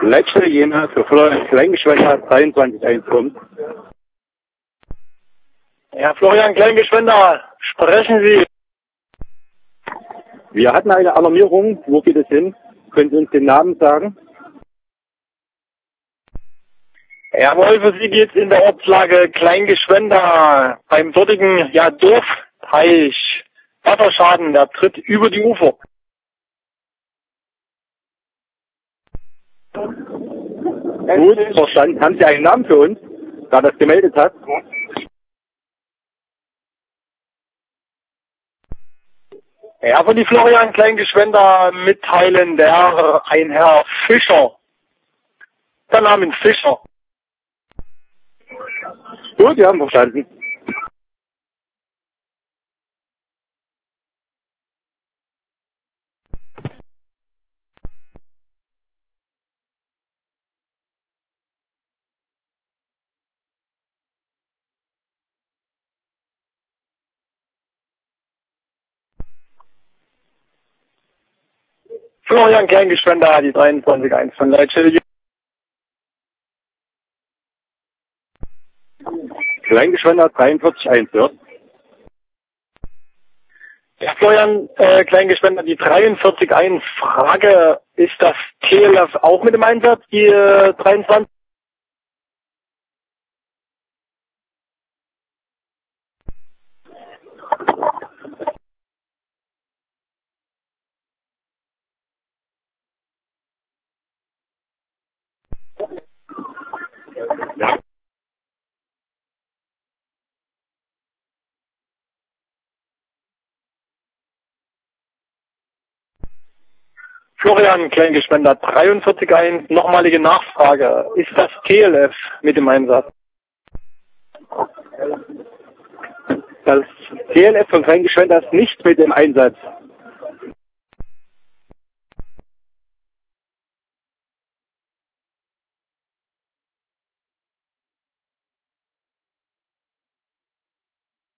Letzte Jena für Florian Kleingeschwender 23-1 kommt. Ja, Florian Kleingeschwender, sprechen Sie. Wir hatten eine Alarmierung. Wo geht es hin? Können Sie uns den Namen sagen? Jawohl, für Sie geht's in der Ortslage Kleingeschwender beim dortigen Dorfteich. Wasserschaden, der tritt über die Ufer. Gut, verstanden. Haben Sie einen Namen für uns, da das gemeldet hat? Ja, von die Florian Kleingeschwender mitteilen ein Herr Fischer. Der Name ist Fischer. Gut, wir haben verstanden. Florian Kleingeschwender, die 23-1 von Leitstelle. Kleingeschwender 43-1, ja. Ja, Florian Kleingeschwender, die 43-1. Frage, ist das TLF auch mit dem Einsatz, die 23? Ja. Florian Kleingeschwender, 43-1. Nochmalige Nachfrage, ist das TLF mit dem Einsatz? Das TLF von Kleingeschwender ist nicht mit dem Einsatz.